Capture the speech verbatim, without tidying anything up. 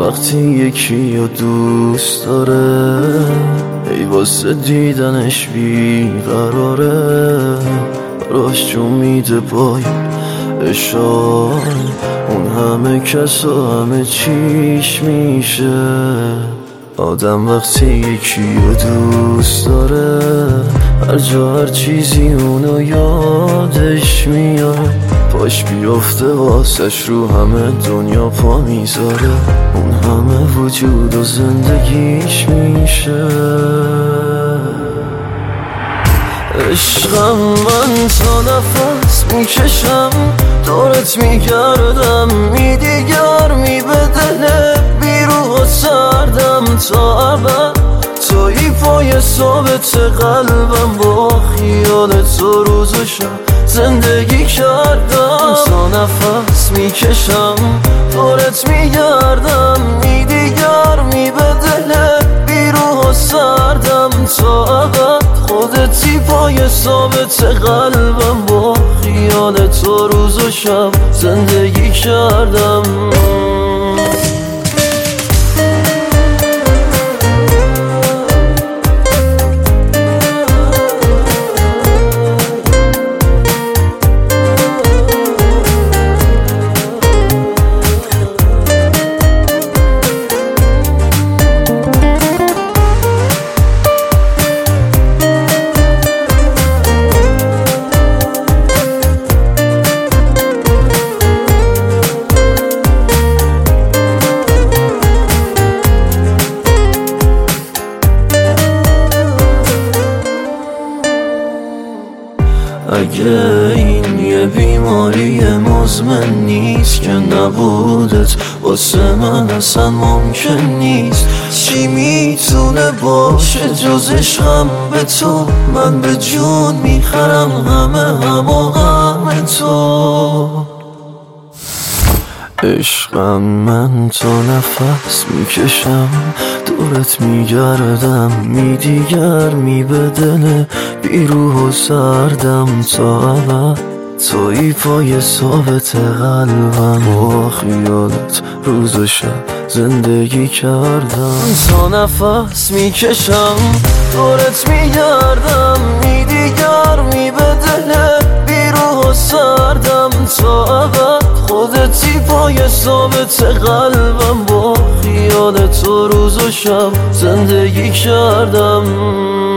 وقتی یکی رو دوست داره ای واسه دیدنش بیقراره، براش جو میده باید اشاره، اون همه کس و همه چیش میشه. آدم وقتی یکی رو دوست داره هر جا هر چیزی اونو یادش میاره، پاش بیفته واسش رو همه دنیا پا میذاره، اون همه وجود و زندگیش میشه. عشقم من تا نفس میکشم دورت میگردم، میدیگر میبدله بیروح و سردم تا ابد، توی پای ثابت قلبم با خیال تو روز و شب زندگی کردم. تا نفس میکشم دورت میگردم، میدیگر میبدله بیروح و سردم تا ابد، خودتی پای ثابت قلبم با خیال تو روز و شب زندگی کردم. اگه این یه بیماری مزمن نیست که نبودت واسه من اصلا ممکن نیست، چی میتونه باشه جز عشقم به تو؟ من به جون میخرم همه هم و همه تو. عشقم من تا نفس میکشم دورت میگردم، میدیگر میبدله بیروح و سردم تا ابد، توی پای ثابت قلبم با خیالت روز و شب زندگی کردم. تا نفس میکشم دورت میگردم، میدیگر میبدله بیروح و سردم تا ابد، خودتی پای ثابت قلبم با خیال تو روز و شب زندگی کردم.